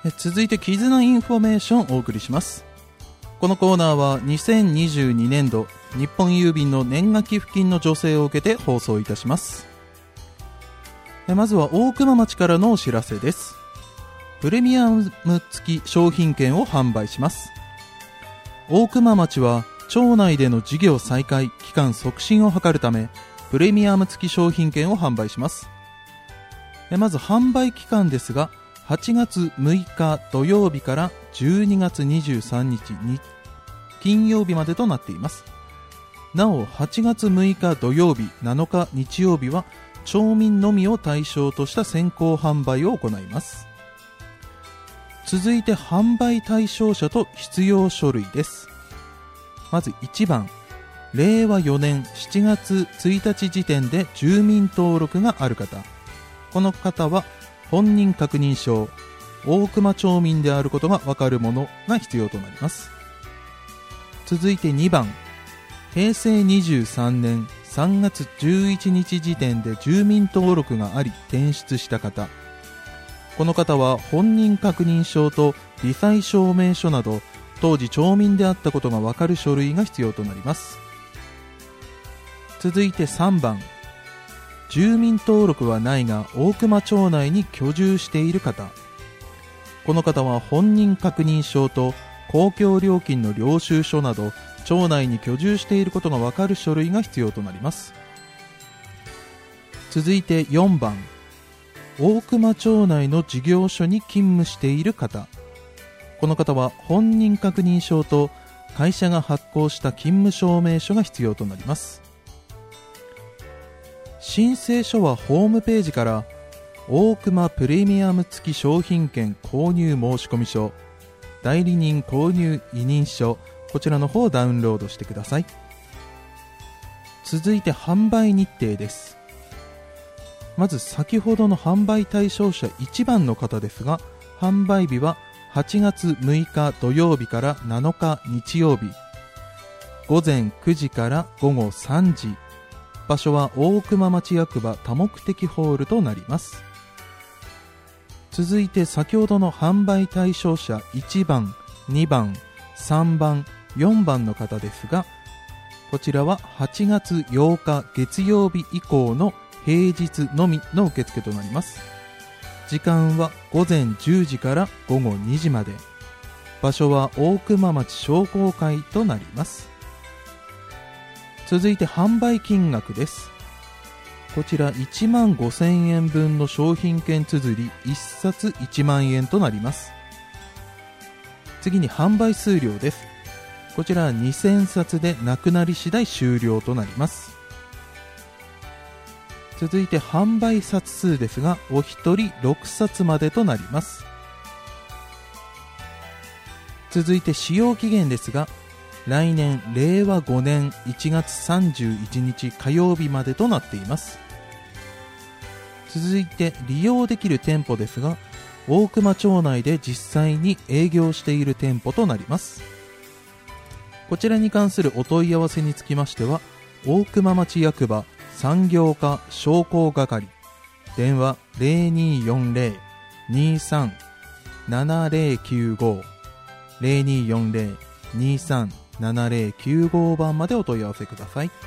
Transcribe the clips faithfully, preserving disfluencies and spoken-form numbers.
続いて絆インフォメーションをお送りします。このコーナーはにせんにじゅうにねんど日本郵便の年賀寄付金の助成を受けて放送いたします。まずは大熊町からのお知らせです。プレミアム付き商品券を販売します。大熊町は町内での事業再開期間促進を図るためプレミアム付き商品券を販売します。まず販売期間ですがはちがつむいか土曜日からじゅうにがつにじゅうさんにちに金曜日までとなっています。なおはちがつむいか土曜日なのか日曜日は町民のみを対象とした先行販売を行います。続いて販売対象者と必要書類です。まずいちばん、れいわよねんしちがつついたち時点で住民登録がある方。この方は本人確認証、大熊町民であることがわかるものが必要となります。続いてにばん、へいせいにじゅうさんねんさんがつじゅういちにち時点で住民登録があり転出した方。この方は本人確認証と罹災証明書など当時町民であったことがわかる書類が必要となります。続いてさんばん、住民登録はないが大熊町内に居住している方。この方は本人確認証と公共料金の領収書など町内に居住していることがわかる書類が必要となります。続いてよんばん、大熊町内の事業所に勤務している方。この方は本人確認証と会社が発行した勤務証明書が必要となります。申請書はホームページから大熊プレミアム付き商品券購入申込書、代理人購入委任書、こちらの方をダウンロードしてください。続いて販売日程です。まず先ほどの販売対象者いちばんの方ですが、販売日ははちがつむいか土曜日からなのか日曜日、ごぜんくじからごごさんじ、場所は大熊町役場多目的ホールとなります。続いて先ほどの販売対象者いちばん、にばん、さんばん、よんばんの方ですが、こちらははちがつようか月曜日以降の平日のみの受付となります。時間はごぜんじゅうじからごごにじまで。場所は大熊町商工会となります。続いて販売金額です。こちらいちまんごせんえんぶんの商品券綴りいっさついちまんえんとなります。次に販売数量です。こちらにせんさつでなくなり次第終了となります。続いて販売冊数ですが、お一人ろくさつまでとなります。続いて使用期限ですが、来年れいわごねんいちがつさんじゅういちにち火曜日までとなっています。続いて利用できる店舗ですが、大熊町内で実際に営業している店舗となります。こちらに関するお問い合わせにつきましては、大熊町役場産業課商工係、電話 ゼロにーよんゼロ にーさん ななゼロきゅうご ゼロにーよんゼロ にーさん ななゼロきゅうご 番までお問い合わせください。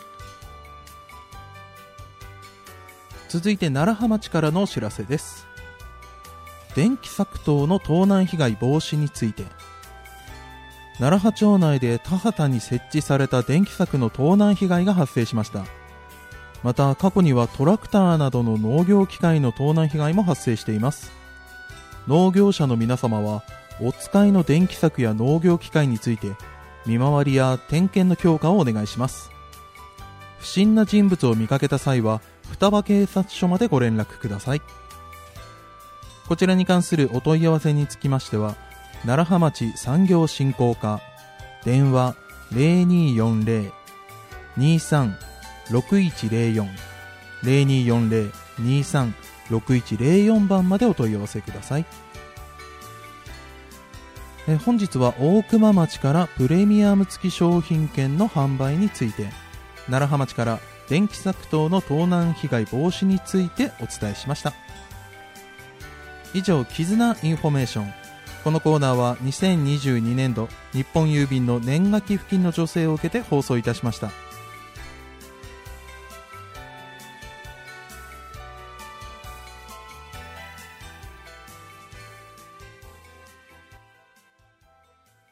続いて楢葉町からのお知らせです。電気柵等の盗難被害防止について、楢葉町内で田畑に設置された電気柵の盗難被害が発生しました。また過去にはトラクターなどの農業機械の盗難被害も発生しています。農業者の皆様はお使いの電気柵や農業機械について見回りや点検の強化をお願いします。不審な人物を見かけた際は双葉警察署までご連絡ください。こちらに関するお問い合わせにつきましては、楢葉町産業振興課、電話 ゼロにーよんゼロ にーさん ろくいちゼロよん ゼロにーよんゼロ にーさん ろくいちゼロよん 番までお問い合わせください。え本日は大熊町からプレミアム付き商品券の販売について、楢葉町から電気柵等の盗難被害防止についてお伝えしました。 以上、絆インフォメーション。このコーナーはにせんにじゅうにねんど日本郵便の年賀寄付金の助成を受けて放送いたしました。